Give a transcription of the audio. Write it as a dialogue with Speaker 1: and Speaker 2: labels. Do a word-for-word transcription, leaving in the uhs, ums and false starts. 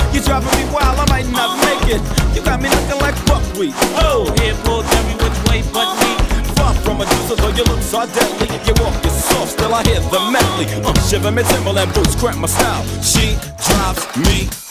Speaker 1: You driving me wild, I might not make it. You got me looking like buckwheat. Oh,
Speaker 2: Hair pulled every which way but me.
Speaker 1: far from a deuce, though your looks are deadly. You walk is soft, still I hear the medley. Uh, shiver me Timberland boots, cramp my style. She drives me